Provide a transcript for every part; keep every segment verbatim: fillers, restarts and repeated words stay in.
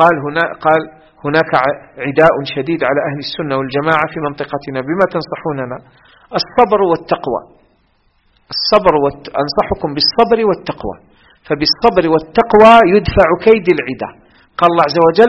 قال هنا قال هناك عداء شديد على أهل السنة والجماعة في منطقتنا، بما تنصحوننا؟ الصبر والتقوى. الصبر والت... أنصحكم بالصبر والتقوى، فبالصبر والتقوى يدفع كيد العداء. قال الله عز وجل: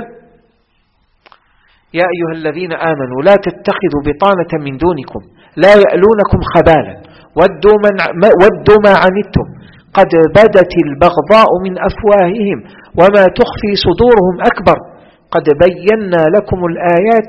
يا أيها الذين آمنوا لا تتخذوا بطانة من دونكم لا يألونكم خبالا ودوا, من ودوا ما عنتم قد بدت البغضاء من أفواههم وما تخفي صدورهم أكبر قد بينا لكم الآيات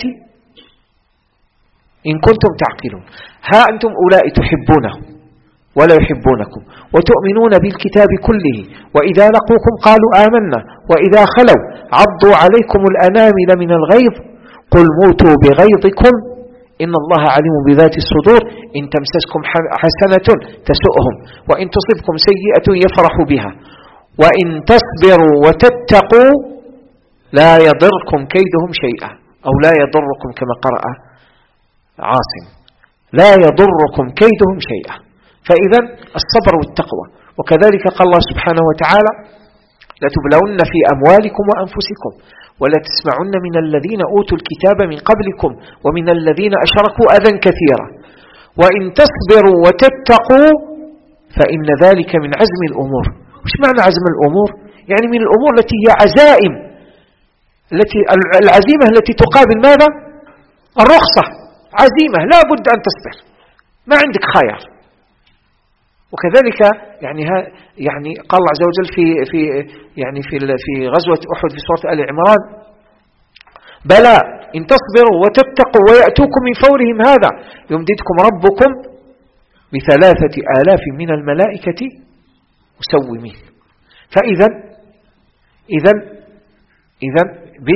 إن كنتم تعقلون. ها أنتم أولئك تحبونهم ولا يحبونكم وتؤمنون بالكتاب كله وإذا لقوكم قالوا آمنا وإذا خلوا عضوا عليكم الأنامل من الغيظ قل موتوا بغيظكم إن الله عليم بذات الصدور إن تمسسكم حسنة تسؤهم وإن تصبكم سيئة يفرحوا بها وإن تصبروا وتتقوا لا يضركم كيدهم شيئا، أو لا يضركم كما قرأ عاصم، لا يضركم كيدهم شيئا. فإذا الصبر والتقوى. وكذلك قال الله سبحانه وتعالى: لتبلون في أموالكم وأنفسكم ولا تسمعن من الذين أوتوا الكتاب من قبلكم ومن الذين أشركوا أذى كثيرا وإن تصبروا وتتقوا فإن ذلك من عزم الأمور. وش معنى عزم الأمور؟ يعني من الأمور التي هي عزائم، التي العزيمة التي تقابل ماذا؟ الرخصة. عزيمة لا بد أن تصبر، ما عندك خيار. وكذلك يعني ها يعني قال الله عز وجل في في يعني في في غزوة أحد في سورة آل عمران: بلى إن تصبروا وتتقوا ويأتوكم من فورهم هذا يمددكم ربكم بثلاثة آلاف من الملائكة مسومين. فإذا إذا إذا ب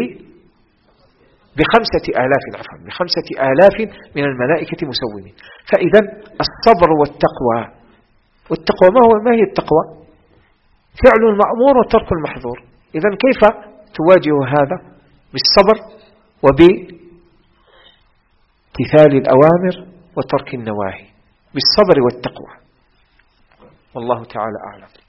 بخمسة آلاف عفوا بخمسة آلاف من الملائكة مسومين. فإذا الصبر والتقوى. والتقوى ما هو ما هي التقوى؟ فعل المأمور وترك المحظور. إذا كيف تواجه هذا؟ بالصبر وبامتثال الأوامر وترك النواهي، بالصبر والتقوى. والله تعالى أعلم.